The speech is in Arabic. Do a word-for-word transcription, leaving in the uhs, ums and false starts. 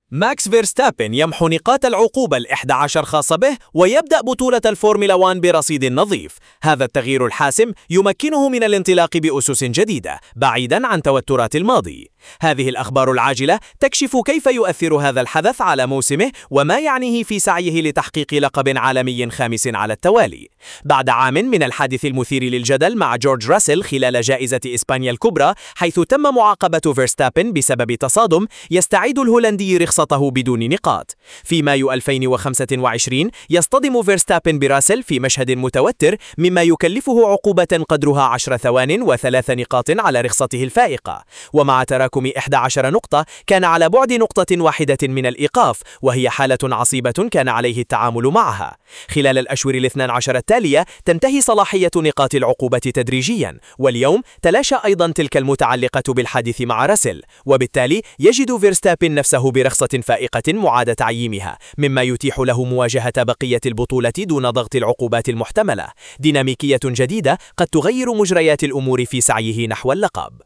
ماكس فيرستابن يمحو نقاط العقوبة الإحدى عشر خاصة به ويبدأ بطولة الفورمولا واحد برصيد نظيف. هذا التغيير الحاسم يمكنه من الانطلاق بأسس جديدة بعيدا عن توترات الماضي. هذه الأخبار العاجلة تكشف كيف يؤثر هذا الحدث على موسمه وما يعنيه في سعيه لتحقيق لقب عالمي خامس على التوالي. بعد عام من الحادث المثير للجدل مع جورج راسل خلال جائزة إسبانيا الكبرى حيث تم معاقبة فيرستابن بسبب تصادم، يستعيد الهولندي رخصته بدون نقاط. في مايو ألفين وخمسة وعشرين يصطدم فيرستابن براسل في مشهد متوتر مما يكلفه عقوبة قدرها عشر ثوان وثلاث نقاط على رخصته الفائقة، ومع تراكم إحدى عشرة نقطة كان على بعد نقطة واحدة من الإيقاف، وهي حالة عصيبة كان عليه التعامل معها. خلال الأشهر الاثنى عشر التالية تنتهي صلاحية نقاط العقوبة تدريجيا، واليوم تلاشى أيضا تلك المتعلقة بالحادث مع راسل، وبالتالي يجد فيرستابن نفسه برخصة فائقة معاد تعييمها، مما يتيح له مواجهة بقية البطولة دون ضغط العقوبات المحتملة. ديناميكية جديدة قد تغير مجريات الأمور في سعيه نحو اللقب.